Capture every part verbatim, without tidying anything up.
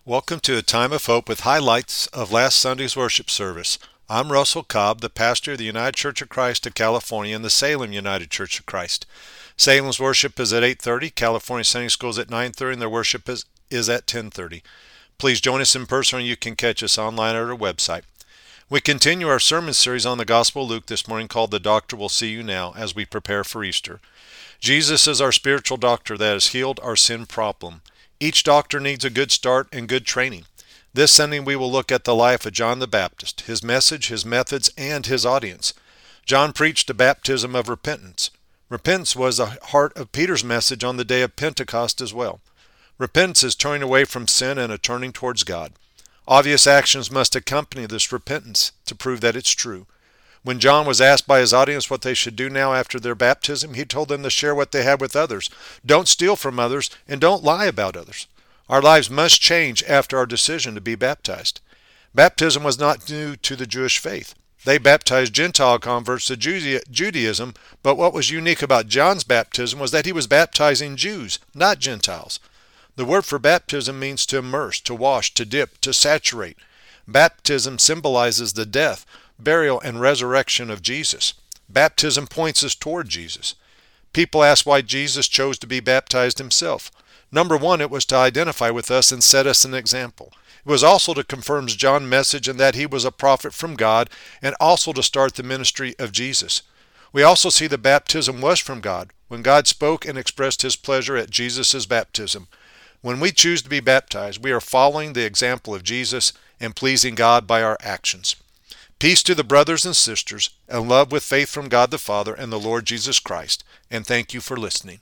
Welcome to a time of hope with highlights of last Sunday's worship service. I'm Russell Cobb, the pastor of the United Church of Christ of California and the Salem United Church of Christ. Salem's worship is at eight thirty, California Sunday School is at nine thirty, and their worship is, is at ten thirty. Please join us in person, or you can catch us online at our website. We continue our sermon series on the Gospel of Luke this morning called The Doctor Will See You Now as we prepare for Easter. Jesus is our spiritual doctor that has healed our sin problem. Each doctor needs a good start and good training. This Sunday we will look at the life of John the Baptist, his message, his methods, and his audience. John preached a baptism of repentance. Repentance was the heart of Peter's message on the day of Pentecost as well. Repentance is turning away from sin and a turning towards God. Obvious actions must accompany this repentance to prove that it's true. When John was asked by his audience what they should do now after their baptism, he told them to share what they had with others. Don't steal from others, and don't lie about others. Our lives must change after our decision to be baptized. Baptism was not new to the Jewish faith. They baptized Gentile converts to Judaism, but what was unique about John's baptism was that he was baptizing Jews, not Gentiles. The word for baptism means to immerse, to wash, to dip, to saturate. Baptism symbolizes the death, burial, and resurrection of Jesus. Baptism points us toward Jesus. People ask why Jesus chose to be baptized himself. Number one, it was to identify with us and set us an example. It was also to confirm John's message and that he was a prophet from God, and also to start the ministry of Jesus. We also see that baptism was from God, when God spoke and expressed his pleasure at Jesus' baptism. When we choose to be baptized, we are following the example of Jesus and pleasing God by our actions. Peace to the brothers and sisters, and love with faith from God the Father and the Lord Jesus Christ. And thank you for listening.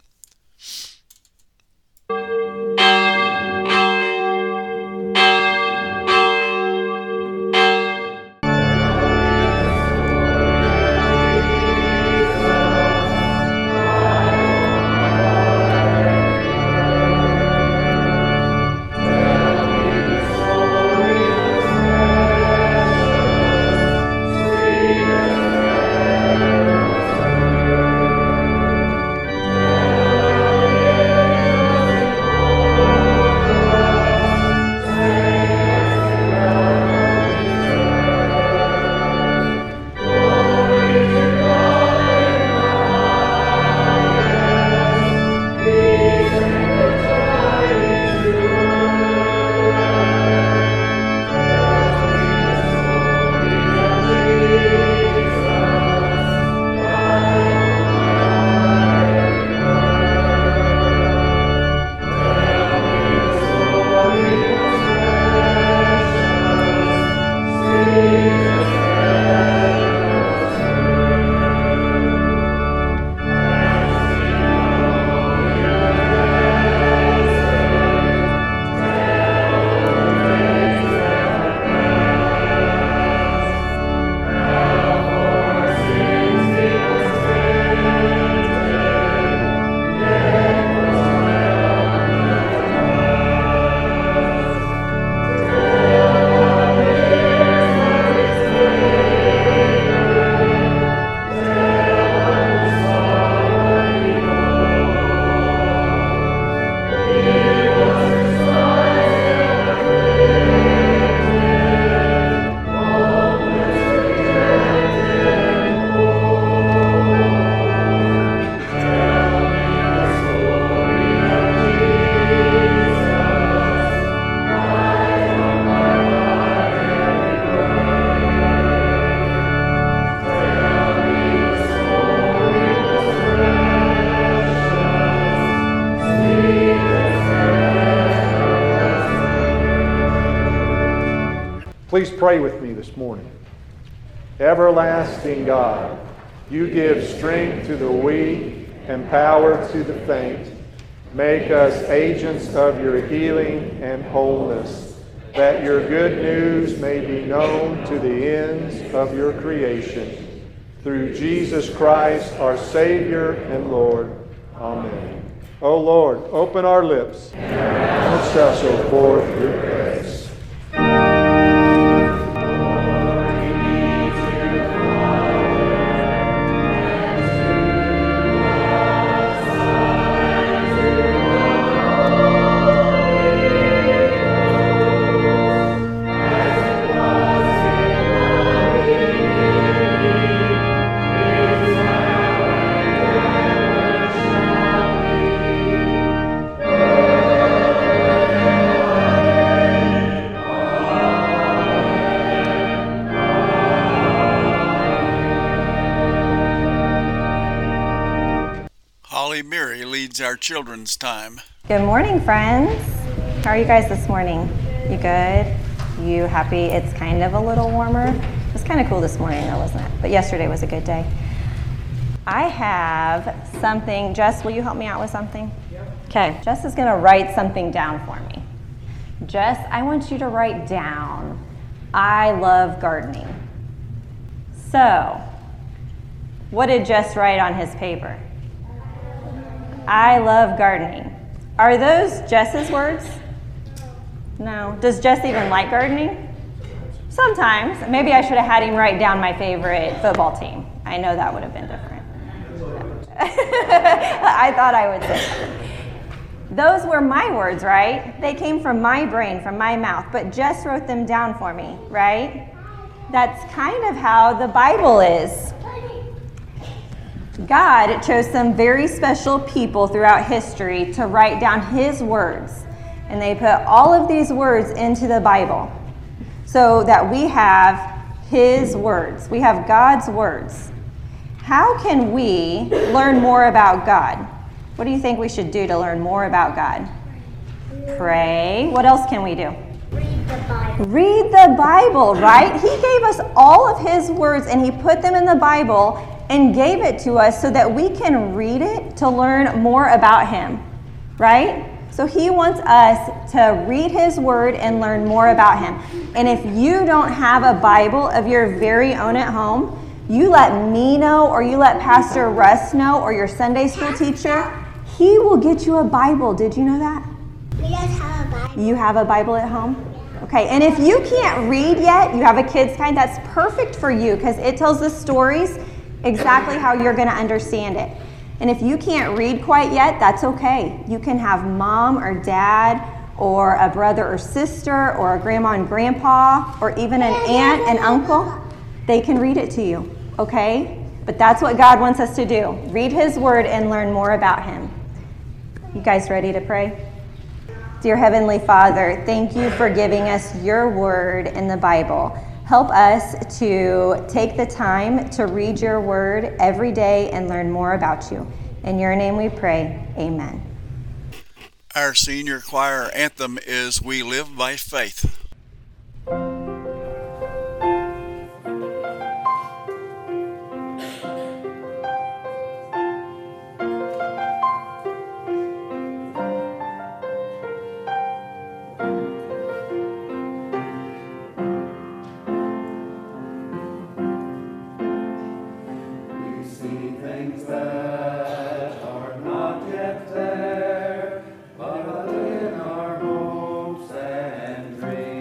Please pray with me this morning. Everlasting God, you give strength to the weak and power to the faint. Make us agents of your healing and wholeness, that your good news may be known to the ends of your creation. Through Jesus Christ, our Savior and Lord. Amen. O Lord, open our lips, and shall show forth your praise. leads our children's time. Good morning, friends. How are you guys this morning? You good? You happy it's kind of a little warmer? It was kind of cool this morning though, wasn't it? But yesterday was a good day. I have something. Jess, will you help me out with something? Yep. Okay, Jess is gonna write something down for me. Jess, I want you to write down, I love gardening. So, what did Jess write on his paper? I love gardening. Are those Jess's words? No. Does Jess even like gardening? Sometimes. Maybe I should have had him write down my favorite football team. I know that would have been different. I thought I would say something. Those were my words, right? They came from my brain, from my mouth, but Jess wrote them down for me, right? That's kind of how the Bible is. God chose some very special people throughout history to write down his words, and they put all of these words into the Bible so that we have his words. We have God's words. How can we learn more about God? What do you think we should do to learn more about God? Pray. What else can we do? Read the Bible. Read the Bible, right? He gave us all of his words and he put them in the Bible and gave it to us so that we can read it to learn more about him, right? So he wants us to read his word and learn more about him. And if you don't have a Bible of your very own at home, you let me know, or you let Pastor Russ know, or your Sunday school teacher. He will get you a Bible. Did you know that? We guys have a Bible. You have a Bible at home? Okay, and if you can't read yet, you have a kid's kind, that's perfect for you because it tells the stories exactly how you're going to understand it. And if you can't read quite yet, that's okay. You can have mom or dad or a brother or sister or a grandma and grandpa or even an aunt and uncle. They can read it to you, okay? But that's what God wants us to do. Read his word and learn more about him. You guys ready to pray? Dear Heavenly Father, thank you for giving us your word in the Bible. Help us to take the time to read your word every day and learn more about you. In your name we pray, amen. Our senior choir anthem is We Live by Faith. But in our hopes and dreams.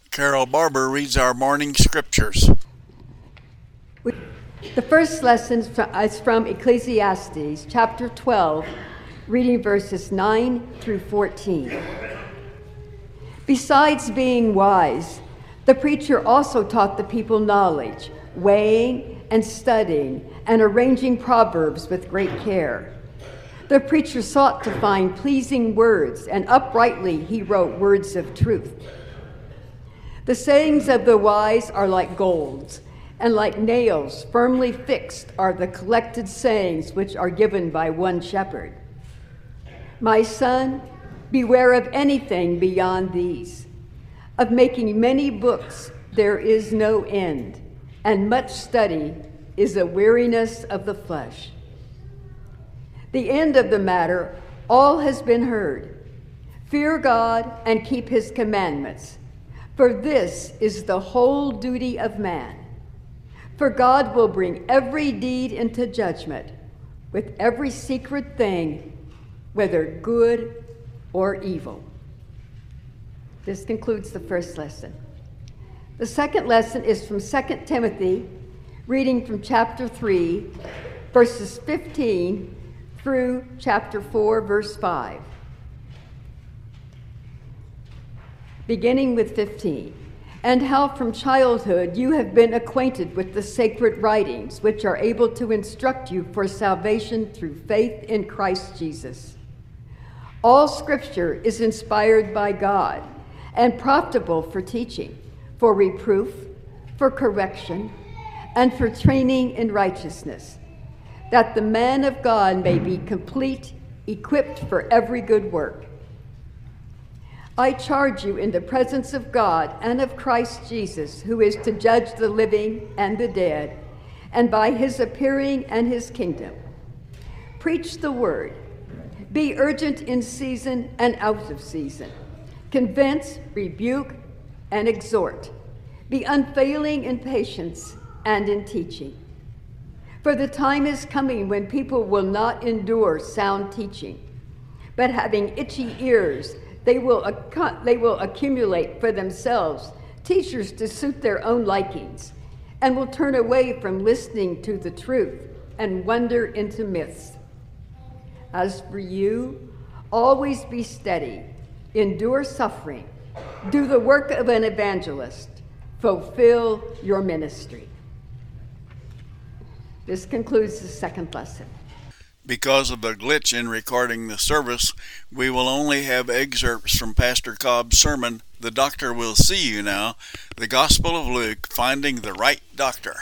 Carol Barber reads our morning scriptures. The first lesson is from Ecclesiastes chapter twelve, reading verses nine through fourteen. Besides being wise, the preacher also taught the people knowledge, weighing and studying and arranging proverbs with great care. The preacher sought to find pleasing words, and uprightly he wrote words of truth. The sayings of the wise are like gold, and like nails firmly fixed are the collected sayings which are given by one shepherd. My son, beware of anything beyond these. Of making many books there is no end, and much study is a weariness of the flesh. The end of the matter, all has been heard. Fear God and keep his commandments, for this is the whole duty of man. For God will bring every deed into judgment, with every secret thing, whether good or evil. This concludes the first lesson. The second lesson is from Second Timothy, reading from chapter three, verses fifteen through chapter four, verse five. Beginning with fifteen. And how from childhood you have been acquainted with the sacred writings, which are able to instruct you for salvation through faith in Christ Jesus. All scripture is inspired by God and profitable for teaching, for reproof, for correction, and for training in righteousness, that the man of God may be complete, equipped for every good work. I charge you in the presence of God and of Christ Jesus, who is to judge the living and the dead, and by his appearing and his kingdom. Preach the word. Be urgent in season and out of season. Convince, rebuke, and exhort. Be unfailing in patience and in teaching. For the time is coming when people will not endure sound teaching, but having itchy ears, they will, acc- they will accumulate for themselves teachers to suit their own likings, and will turn away from listening to the truth and wander into myths. As for you, always be steady, endure suffering, do the work of an evangelist, fulfill your ministry. This concludes the second lesson. Because of the glitch in recording the service, we will only have excerpts from Pastor Cobb's sermon, The Doctor Will See You Now, the Gospel of Luke, Finding the Right Doctor.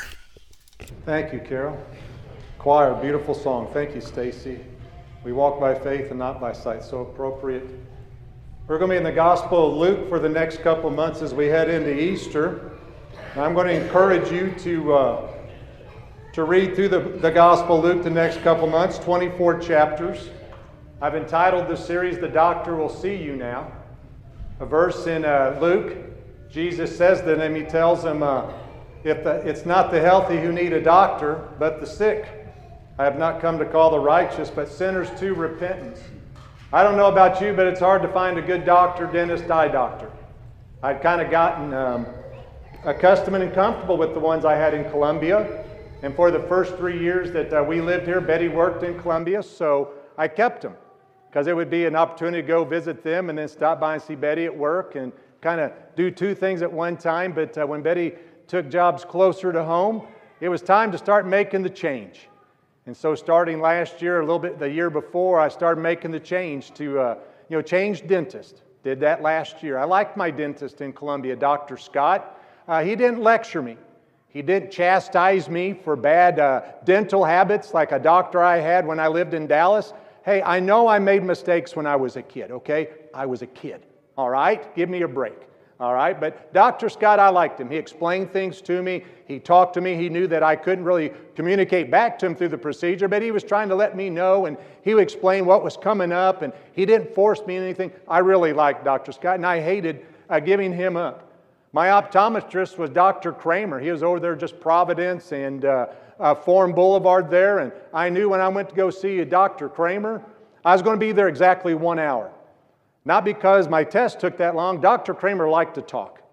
Thank you, Carol. Choir, beautiful song. Thank you, Stacy. We walk by faith and not by sight. So appropriate. We're going to be in the Gospel of Luke for the next couple months as we head into Easter. And I'm going to encourage you to uh, to read through the, the Gospel of Luke the next couple months, twenty-four chapters. I've entitled this series, The Doctor Will See You Now. A verse in uh, Luke, Jesus says to them, he tells them, uh, if the, it's not the healthy who need a doctor, but the sick. I have not come to call the righteous, but sinners to repentance. I don't know about you, but it's hard to find a good doctor, dentist, eye doctor. I'd kind of gotten um, accustomed and comfortable with the ones I had in Columbia. And for the first three years that uh, we lived here, Betty worked in Columbia, so I kept them. Because it would be an opportunity to go visit them and then stop by and see Betty at work and kind of do two things at one time. But uh, when Betty took jobs closer to home, it was time to start making the change. And so starting last year, a little bit the year before, I started making the change to, uh, you know, change dentist. Did that last year. I liked my dentist in Columbia, Doctor Scott. Uh, he didn't lecture me. He didn't chastise me for bad uh, dental habits like a doctor I had when I lived in Dallas. Hey, I know I made mistakes when I was a kid, okay? I was a kid, all right? Give me a break, all right? But Doctor Scott, I liked him. He explained things to me. He talked to me. He knew that I couldn't really communicate back to him through the procedure, but he was trying to let me know, and he would explain what was coming up, and he didn't force me anything. I really liked Doctor Scott, and I hated uh, giving him up. My optometrist was Doctor Kramer. He was over there just Providence and uh, uh, Forum Boulevard there, and I knew when I went to go see Doctor Kramer, I was going to be there exactly one hour. Not because my test took that long. Doctor Kramer liked to talk.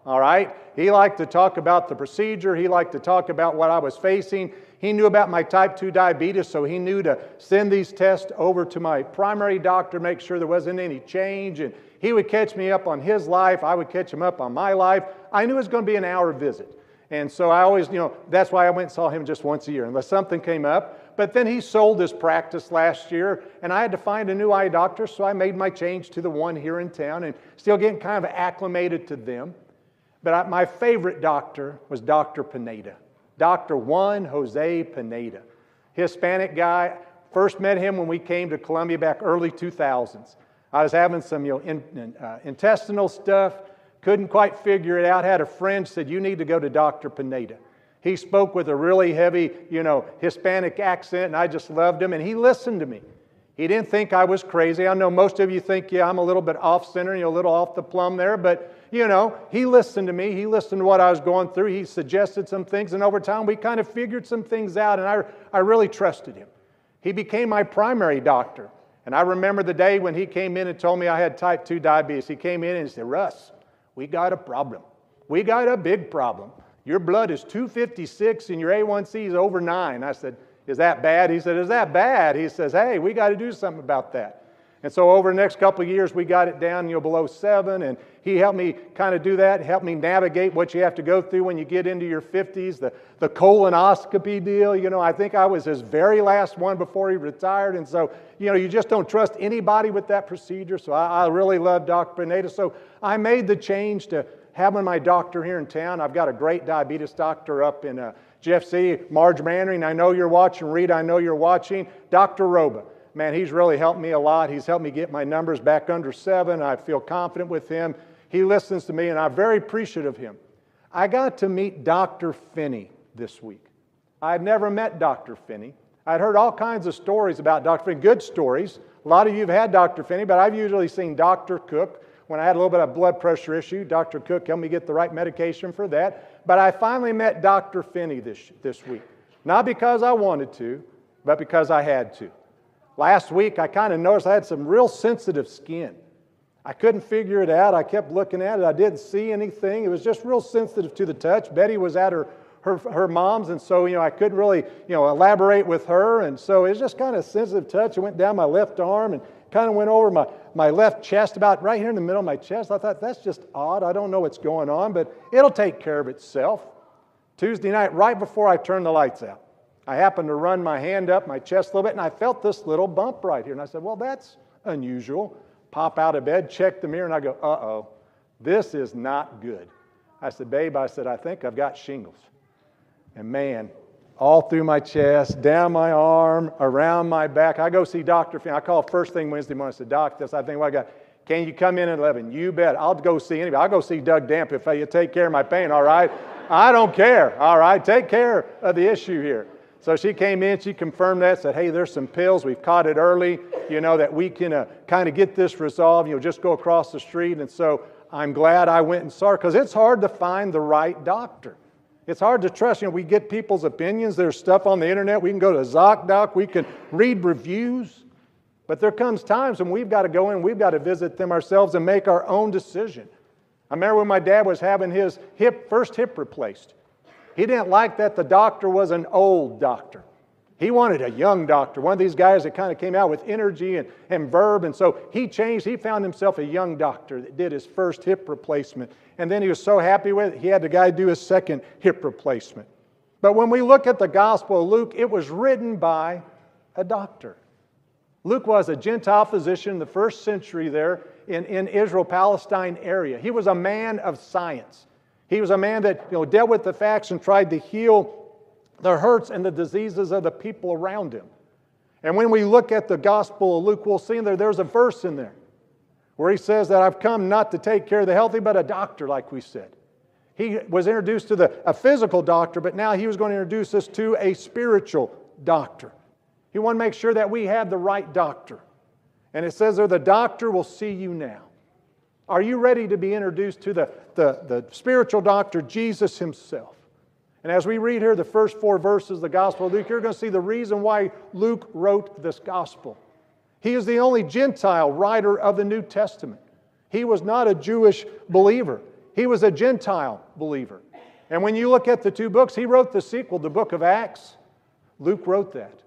all right? He liked to talk about the procedure. He liked to talk about what I was facing. He knew about my type two diabetes, so he knew to send these tests over to my primary doctor, make sure there wasn't any change. And he would catch me up on his life. I would catch him up on my life. I knew it was going to be an hour visit. And so I always, you know, that's why I went and saw him just once a year, unless something came up. But then he sold his practice last year, and I had to find a new eye doctor, so I made my change to the one here in town and still getting kind of acclimated to them. But I, my favorite doctor was Doctor Pineda. Doctor Juan Jose Pineda. Hispanic guy. First met him when we came to Columbia back early two thousands. I was having some you know, in, in, uh, intestinal stuff. Couldn't quite figure it out. Had a friend said, you need to go to Doctor Pineda. He spoke with a really heavy, you know, Hispanic accent, and I just loved him, and he listened to me. He didn't think I was crazy. I know most of you think, yeah, I'm a little bit off-center, you're a little off the plumb there, but, you know, he listened to me. He listened to what I was going through. He suggested some things, and over time, we kind of figured some things out, and I, I really trusted him. He became my primary doctor, and I remember the day when he came in and told me I had type two diabetes. He came in and he said, Russ, we got a problem. We got a big problem. Your blood is two fifty-six and your A one C is over nine. I said, is that bad? He said, is that bad? He says, hey, we got to do something about that. And so over the next couple of years, we got it down, you know, below seven, and he helped me kind of do that, helped me navigate what you have to go through when you get into your fifties, the, the colonoscopy deal. You know, I think I was his very last one before he retired, and so, you know, you just don't trust anybody with that procedure, so I, I really love Doctor Pineda. So I made the change to having my doctor here in town. I've got a great diabetes doctor up in uh, Jeff City, Marge Mannering. I know you're watching. Reed, I know you're watching. Doctor Roba. Man, he's really helped me a lot. He's helped me get my numbers back under seven. I feel confident with him. He listens to me, and I'm very appreciative of him. I got to meet Doctor Finney this week. I'd never met Doctor Finney. I'd heard all kinds of stories about Doctor Finney, good stories. A lot of you have had Doctor Finney, but I've usually seen Doctor Cook. When I had a little bit of blood pressure issue, Doctor Cook helped me get the right medication for that. But I finally met Doctor Finney this, this week. Not because I wanted to, but because I had to. Last week, I kind of noticed I had some real sensitive skin. I couldn't figure it out. I kept looking at it. I didn't see anything. It was just real sensitive to the touch. Betty was at her, her, her mom's, and so, you know, I couldn't really, you know, elaborate with her. And so it was just kind of a sensitive touch. It went down my left arm and kind of went over my, my left chest, about right here in the middle of my chest. I thought, that's just odd. I don't know what's going on, but it'll take care of itself. Tuesday night, right before I turned the lights out, I happened to run my hand up my chest a little bit, and I felt this little bump right here. And I said, well, that's unusual. Pop out of bed, check the mirror, and I go, uh-oh, this is not good. I said, babe, I said, I think I've got shingles. And man, all through my chest, down my arm, around my back. I go see Doctor Finney. I call first thing Wednesday morning. I said, Doc, this, I think what I got. Can you come in at eleven? You bet. I'll go see anybody. I'll go see Doug Damp if you take care of my pain, all right? I don't care, all right? Take care of the issue here. So she came in, she confirmed that, said, hey, there's some pills. We've caught it early, you know, that we can uh, kind of get this resolved. You know, just go across the street. And so I'm glad I went and saw her, because it's hard to find the right doctor. It's hard to trust. You know, we get people's opinions. There's stuff on the internet. We can go to ZocDoc. We can read reviews. But there comes times when we've got to go in, we've got to visit them ourselves and make our own decision. I remember when my dad was having his hip, first hip replaced. He didn't like that the doctor was an old doctor. He wanted a young doctor, one of these guys that kind of came out with energy and, and verb. And so he changed. He found himself a young doctor that did his first hip replacement. And then he was so happy with it, he had the guy do his second hip replacement. But when we look at the Gospel of Luke, it was written by a doctor. Luke was a Gentile physician in the first century there in, in Israel-Palestine area. He was a man of science. He was a man that, you know, dealt with the facts and tried to heal the hurts and the diseases of the people around him. And when we look at the Gospel of Luke, we'll see there, there's a verse in there where he says that I've come not to take care of the healthy, but a doctor, like we said. He was introduced to the, a physical doctor, but now he was going to introduce us to a spiritual doctor. He wanted to make sure that we have the right doctor. And it says there, the doctor will see you now. Are you ready to be introduced to the, the, the spiritual doctor, Jesus himself? And as we read here the first four verses of the Gospel of Luke, you're going to see the reason why Luke wrote this Gospel. He is the only Gentile writer of the New Testament. He was not a Jewish believer. He was a Gentile believer. And when you look at the two books, he wrote the sequel, the book of Acts. Luke wrote that.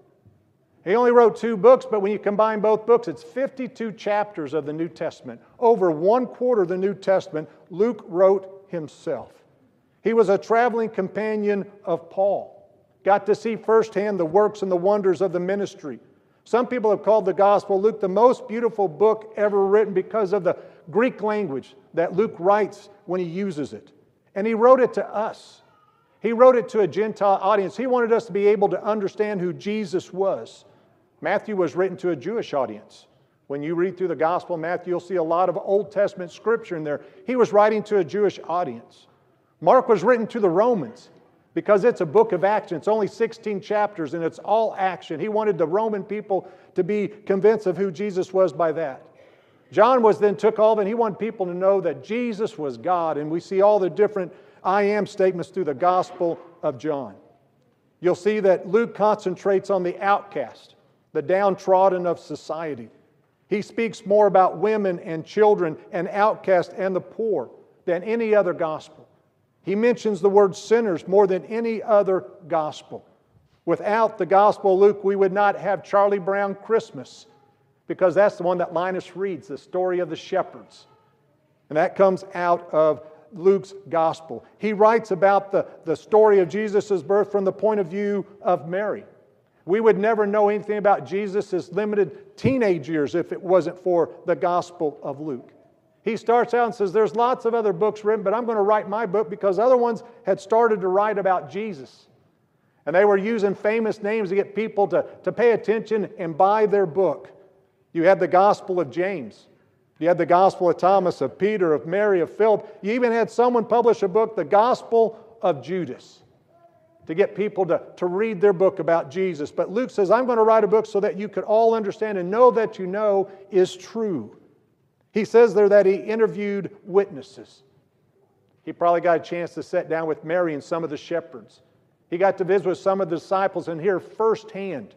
He only wrote two books, but when you combine both books, it's fifty-two chapters of the New Testament. Over one quarter of the New Testament, Luke wrote himself. He was a traveling companion of Paul. Got to see firsthand the works and the wonders of the ministry. Some people have called the Gospel of Luke the most beautiful book ever written because of the Greek language that Luke writes when he uses it. And he wrote it to us. He wrote it to a Gentile audience. He wanted us to be able to understand who Jesus was. Matthew was written to a Jewish audience. When you read through the Gospel of Matthew, you'll see a lot of Old Testament scripture in there. He was writing to a Jewish audience. Mark was written to the Romans because it's a book of action. It's only sixteen chapters and it's all action. He wanted the Roman people to be convinced of who Jesus was by that. John was then took all of it and he wanted people to know that Jesus was God. And we see all the different I am statements through the Gospel of John. You'll see that Luke concentrates on the outcast, the downtrodden of society. He speaks more about women and children and outcasts and the poor than any other gospel. He mentions the word sinners more than any other gospel. Without the Gospel of Luke, we would not have Charlie Brown Christmas, because that's the one that Linus reads, the story of the shepherds. And that comes out of Luke's gospel. He writes about the, the story of Jesus' birth from the point of view of Mary. We would never know anything about Jesus' limited teenage years if it wasn't for the Gospel of Luke. He starts out and says, there's lots of other books written, but I'm going to write my book because other ones had started to write about Jesus. And they were using famous names to get people to, to pay attention and buy their book. You had the Gospel of James. You had the Gospel of Thomas, of Peter, of Mary, of Philip. You even had someone publish a book, the Gospel of Judas, to get people to, to read their book about Jesus. But Luke says, I'm going to write a book so that you could all understand and know that you know is true. He says there that he interviewed witnesses. He probably got a chance to sit down with Mary and some of the shepherds. He got to visit with some of the disciples and hear firsthand.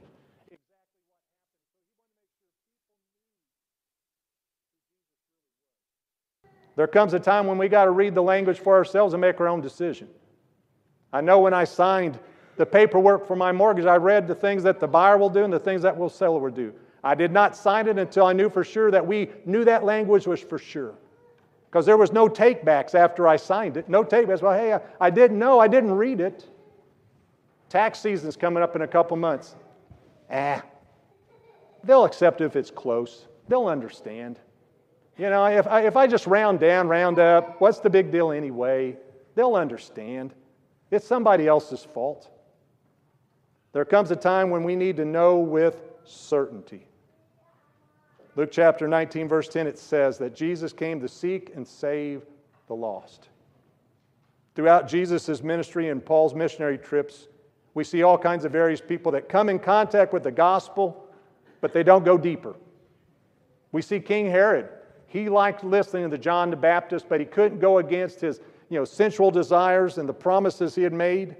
There comes a time when we got to read the language for ourselves and make our own decision. I know when I signed the paperwork for my mortgage, I read the things that the buyer will do and the things that the seller will do. I did not sign it until I knew for sure that we knew that language was for sure. Because there was no takebacks after I signed it. No takebacks. Well, hey, I, I didn't know. I didn't read it. Tax season's coming up in a couple months. Ah, they'll accept it if it's close. They'll understand. You know, if I, if I just round down, round up, what's the big deal anyway? They'll understand. It's somebody else's fault. There comes a time when we need to know with certainty. Luke chapter nineteen, verse ten, it says that Jesus came to seek and save the lost. Throughout Jesus' ministry and Paul's missionary trips, we see all kinds of various people that come in contact with the gospel, but they don't go deeper. We see King Herod. He liked listening to John the Baptist, but he couldn't go against his, you know, sensual desires and the promises he had made.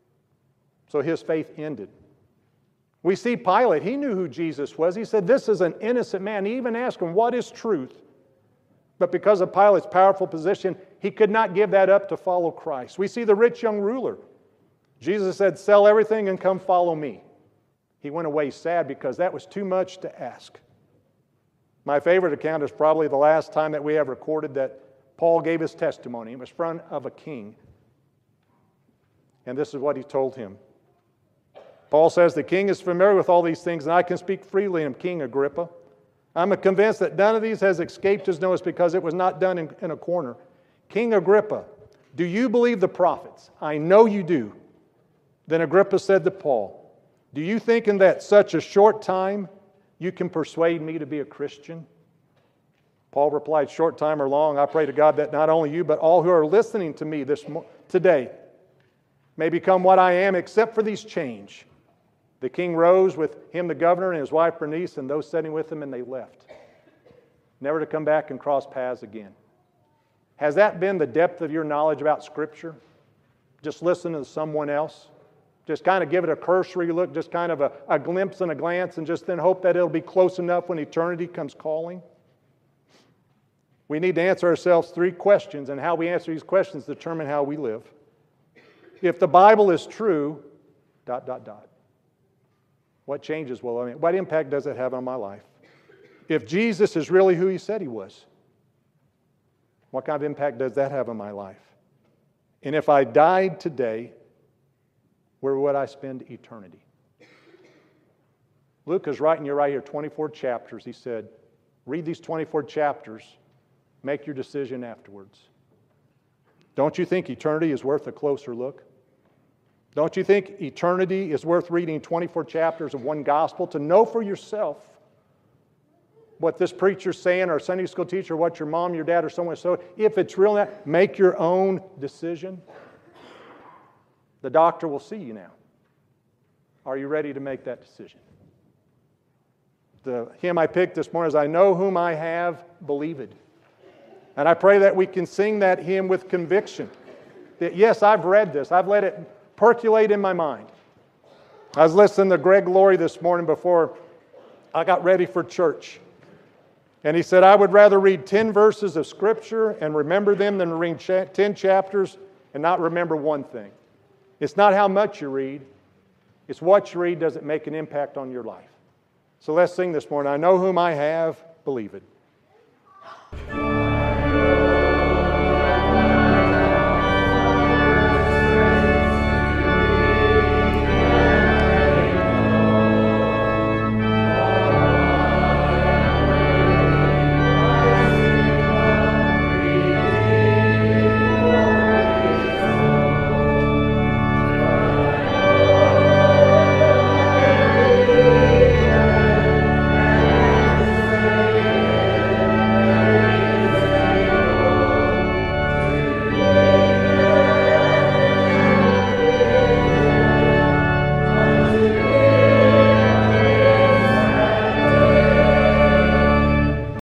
So his faith ended. We see Pilate. He knew who Jesus was. He said, this is an innocent man. He even asked him, what is truth? But because of Pilate's powerful position, he could not give that up to follow Christ. We see the rich young ruler. Jesus said, sell everything and come follow me. He went away sad because that was too much to ask. My favorite account is probably the last time that we have recorded that Paul gave his testimony. It was in front of a king. And this is what he told him. Paul says, the king is familiar with all these things, and I can speak freely in King Agrippa. I'm convinced that none of these has escaped his notice because it was not done in, in a corner. King Agrippa, do you believe the prophets? I know you do. Then Agrippa said to Paul, do you think in that such a short time you can persuade me to be a Christian? Paul replied, short time or long, I pray to God that not only you, but all who are listening to me this mo- today may become what I am, except for these change. The king rose, with him the governor and his wife Bernice and those sitting with him, and they left, never to come back and cross paths again. Has that been the depth of your knowledge about Scripture? Just listen to someone else? Just kind of give it a cursory look, just kind of a, a glimpse and a glance, and just then hope that it'll be close enough when eternity comes calling? We need to answer ourselves three questions, and how we answer these questions determine how we live. If the Bible is true, dot, dot, dot. What changes will I make? What impact does it have on my life? If Jesus is really who He said He was, what kind of impact does that have on my life? And if I died today, where would I spend eternity? Luke is writing you right here, twenty-four chapters. He said, read these twenty-four chapters, make your decision afterwards. Don't you think eternity is worth a closer look? Don't you think eternity is worth reading twenty-four chapters of one gospel to know for yourself what this preacher's saying, or Sunday school teacher, what your mom, your dad, or someone so? If it's real, make your own decision. The doctor will see you now. Are you ready to make that decision? The hymn I picked this morning is, I know whom I have believed. And I pray that we can sing that hymn with conviction. That yes, I've read this. I've let it percolate in my mind. I was listening to Greg Laurie this morning before I got ready for church. And he said, I would rather read ten verses of Scripture and remember them than read ten chapters and not remember one thing. It's not how much you read. It's what you read. Does it make an impact on your life? So let's sing this morning. I know whom I have believed.